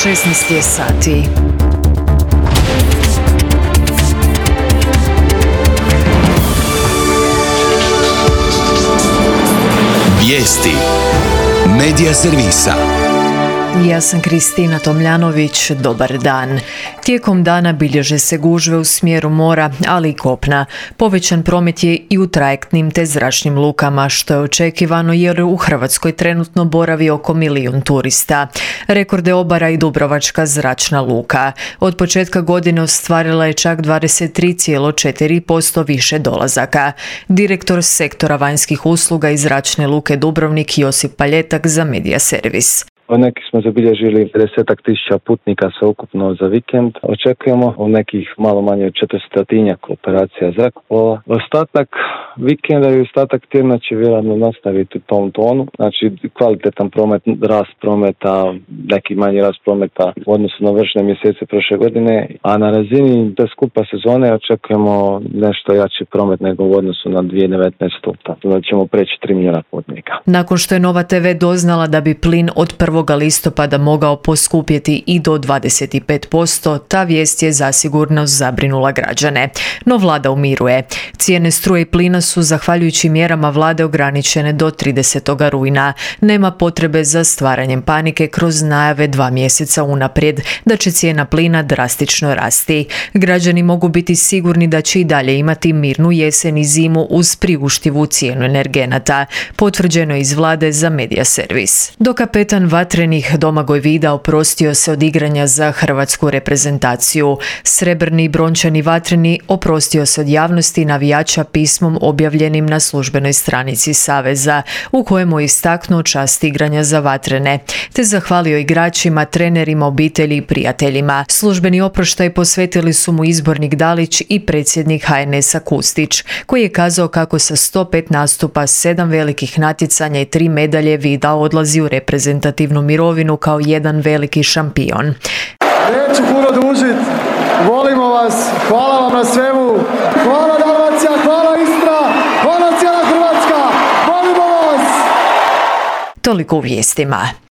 16 je sati. Vijesti Medija servisa. Ja sam Kristina Tomljanović, dobar dan. Tijekom dana bilježe se gužve u smjeru mora, ali i kopna. Povećan promet je i u trajektnim te zračnim lukama, što je očekivano jer u Hrvatskoj trenutno boravi oko 1 milijun turista. Rekorde obara i Dubrovačka zračna luka. Od početka godine ostvarila je čak 23,4% više dolazaka. Direktor sektora vanjskih usluga iz zračne luke Dubrovnik Josip Paljetak za Medija servis. Neki smo zabilježili 50.000 putnika sveukupno za vikend. Očekujemo u nekih malo manje od 400 operacija zrakoplova. Ostatak vikenda i ostatak tjedna će vjerojatno nastaviti u tom tonu. Znači kvalitetan promet, rast prometa, neki manji rast prometa u odnosu na vršne mjesece prošle godine. A na razini te skupa sezone očekujemo nešto jači promet nego u odnosu na 2019. Znači ćemo preći 3 milijuna putnika. Nakon što je Nova TV doznala da bi plin od 1. listopada mogao poskupjeti i do 25%, ta vijest je zasigurno zabrinula građane. No vlada umiruje. Cijene struje i plina su zahvaljujući mjerama vlade ograničene do 30. rujna. Nema potrebe za stvaranjem panike kroz najave 2 mjeseca unaprijed da će cijena plina drastično rasti. Građani mogu biti sigurni da će i dalje imati mirnu jesen i zimu uz priuštivu cijenu energenata. Potvrđeno je iz vlade za Medija servis. Do kapetan vatrenih Domagoj Vida oprostio se od igranja za hrvatsku reprezentaciju. Srebrni i brončani vatreni oprostio se od javnosti i navijača pismom objavljenim na službenoj stranici Saveza, u kojemu je istaknuo čast igranja za vatrene, te zahvalio igračima, trenerima, obitelji i prijateljima. Službeni oproštaj posvetili su mu izbornik Dalić i predsjednik HNS-a Kustić, koji je kazao kako sa 105 nastupa, 7 velikih natjecanja i 3 medalje Vida odlazi u reprezentativnu mirovinu kao jedan veliki šampion. Neću puno dužit, volimo vas, hvala vam na svemu, hvala Dalmacija, hvala Istra, hvala cijela Hrvatska, volimo vas! Toliko u vijestima.